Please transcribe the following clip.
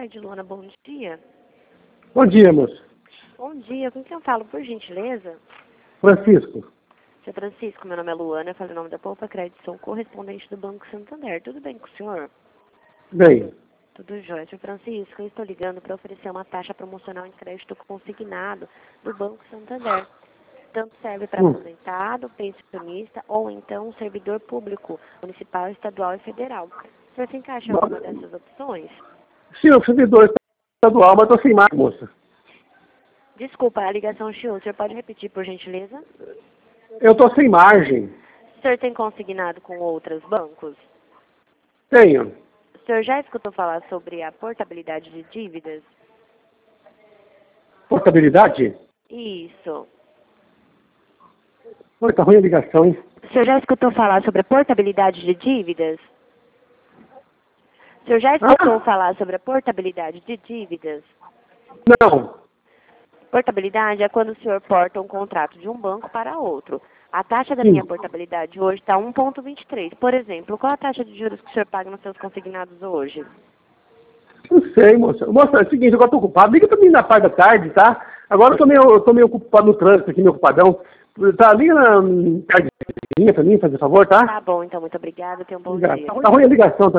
Edilona, bom dia. Bom dia, moço. Bom dia, com quem eu falo, por gentileza? Francisco. Seu Francisco, meu nome é Luana, eu falo em nome da Poupa Crédito, sou correspondente do Banco Santander. Tudo bem com o senhor? Bem, Tudo jóia. Seu Francisco, eu estou ligando para oferecer uma taxa promocional em crédito consignado do Banco Santander. Tanto serve para aposentado, pensionista ou então servidor público, municipal, estadual e federal. O senhor se encaixa em alguma dessas opções? sim, eu sou servidor estadual, mas estou sem marca, moça. Desculpa, a ligação chiou. O senhor pode repetir, por gentileza? Eu estou sem margem. O senhor tem consignado com outros bancos? Tenho. O senhor já escutou falar sobre a portabilidade de dívidas? Portabilidade? Isso. Oi, tá ruim a ligação, hein? O senhor já escutou falar sobre a portabilidade de dívidas? O senhor já escutou falar sobre a portabilidade de dívidas? Não. Portabilidade é quando o senhor porta um contrato de um banco para outro. A taxa da minha portabilidade hoje está 1,23. Por exemplo, qual a taxa de juros que o senhor paga nos seus consignados hoje? Não sei, moça. Moça, é o seguinte, agora estou ocupado. Liga para mim na parte da tarde, tá? Agora eu tô meio ocupado no trânsito aqui, meio ocupadão. Tá, liga na tardezinha para mim, fazer favor, tá? Tá bom, então, muito obrigada. Tenha um bom Obrigado. dia. Tá ruim a ligação, tá?